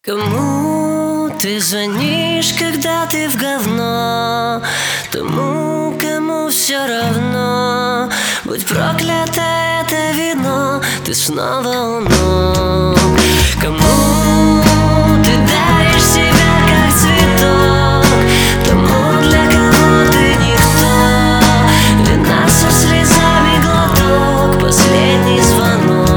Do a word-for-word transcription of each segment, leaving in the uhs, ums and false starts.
Кому ты звонишь, когда ты в говно? Тому, кому все равно. Будь проклято это вино, ты снова у ног. Кому ты даришь себя как цветок? Тому, для кого ты никто. Вина со слезами глоток, последний звонок.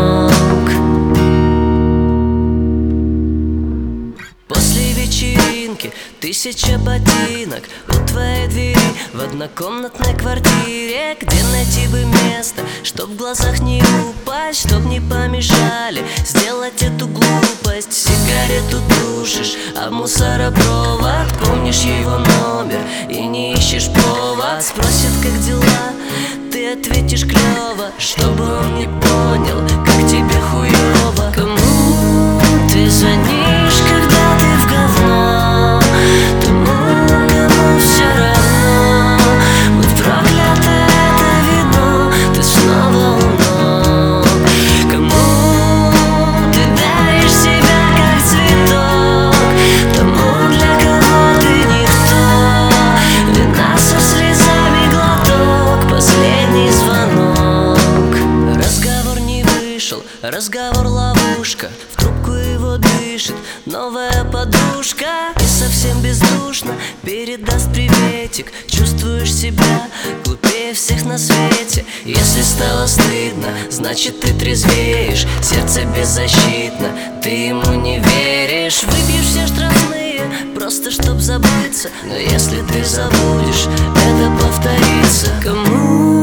После вечеринки тысяча ботинок у твоей двери в однокомнатной квартире. Где найти бы место, чтоб в глазах не упасть, чтоб не помешали сделать эту глупость. Сигарету тушишь, а мусоропровод. Помнишь его номер и не ищешь повод. Спросят, как дела, ты ответишь клёво, чтобы он не понял, как тебе хуёво. Кому ты звонишь, когда ты в говно? Тому, кому все равно. Будь проклято это вино, ты снова у ног. Кому ты даришь себя как цветок? Тому, для кого ты никто. Вина со слезами глоток, последний звонок. Разговор не вышел, разговор ловушка. В трубку его дышит новая подружка. И совсем бездушно передаст приветик. Чувствуешь себя глупее всех на свете. Если стало стыдно, значит ты трезвеешь. Сердце беззащитно, ты ему не веришь. Выпьешь все штрафные, просто чтоб забыться. Но если ты забудешь, это повторится. Кому